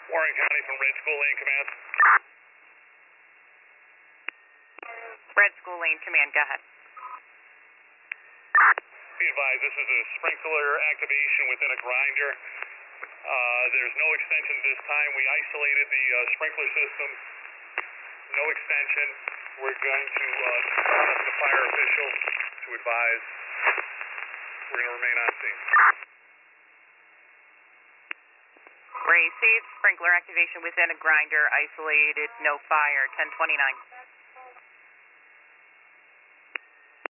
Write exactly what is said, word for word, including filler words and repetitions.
Warren County from Red School Lane Command. Red School Lane Command, go ahead. Be advised, this is a sprinkler activation within a grinder. Uh, there's no extension this time. We isolated the uh, sprinkler system. No extension. We're going to uh, call up the fire official to advise. We're going to remain on scene. Received. Sprinkler activation within a grinder. Isolated. No fire. ten twenty-nine.